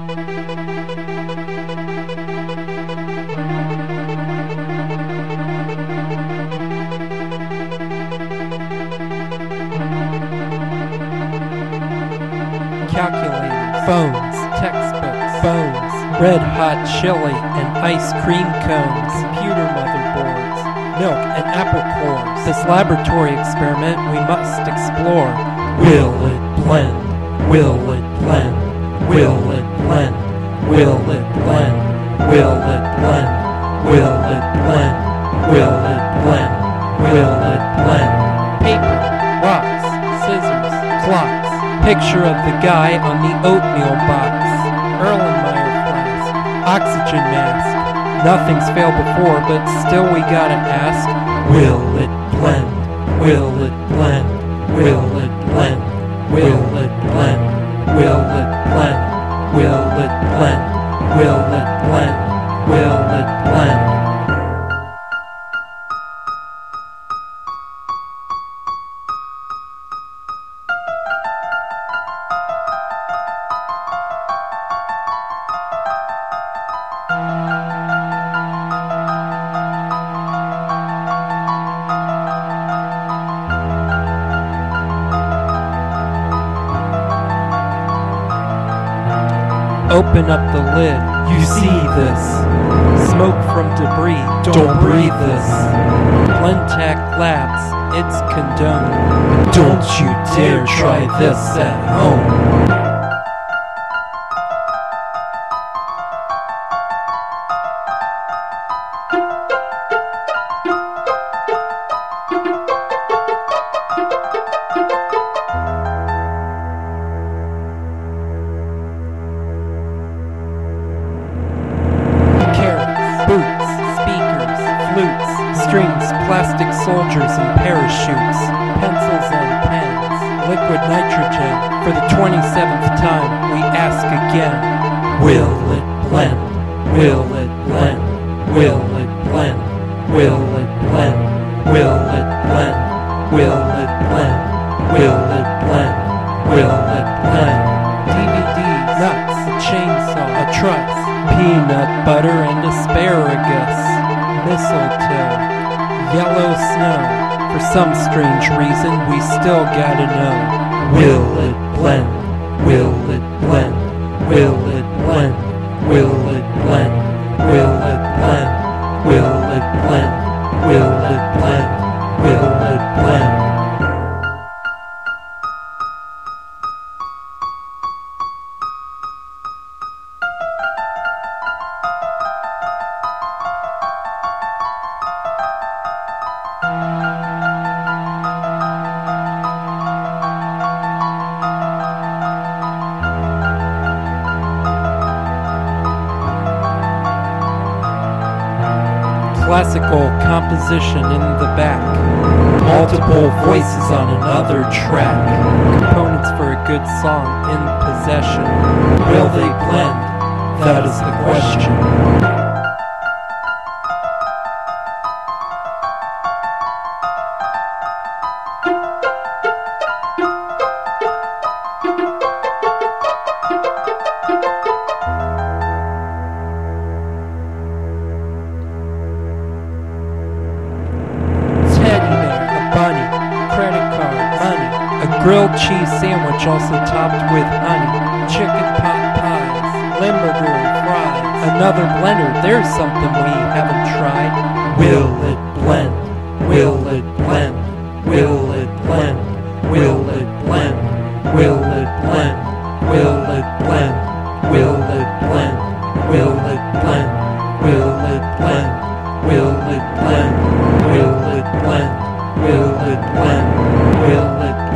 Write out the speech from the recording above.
Calculators, phones, textbooks, bones, red hot chili and ice cream cones, computer motherboards, milk and apple cores. This laboratory experiment we must explore. Will it blend? Will it blend? Will it blend? Will it blend? Will it blend? Will it blend? Will it blend? Will it blend? Paper, rocks, scissors, clocks. Picture of the guy on the oatmeal box. Erlenmeyer flask, oxygen mask. Nothing's failed before, but still we gotta ask. Will it blend? Will it blend? Will it blend? Will it blend? Will it blend? Will it blend? Will it blend? Will it blend? Open up the lid, you see this. Smoke from debris, don't breathe this. Blendtec Labs, it's condoned. Don't you dare try this at home. Boots, speakers, flutes, strings, plastic soldiers and parachutes, pencils and pens, liquid nitrogen. For the 27th time, we ask again. Will it blend? Will it blend? Will it blend? Will it blend? Will it blend? Will it blend? Will it blend? Will it blend? DVDs, nuts, a chainsaw, a truss, peanut butter and asparagus, mistletoe, yellow snow. For some strange reason, we still gotta know. Will it blend? Will it blend? Will it blend? Will it blend? Will it blend? Will it blend? Will it blend? Will it blend? Classical composition in the back. Multiple voices on another track. Components for a good song in possession. Will they blend? That is the question. Grilled cheese sandwich also topped with honey, chicken pot pies, limburger and fries. Another blender, there's something we haven't tried. Will it blend? Will it blend? Will it blend? Will it blend? Will it blend? Will it blend? Will it blend? Will it blend? Will it blend? Will it blend? Will it blend? Will it blend? Will it blend?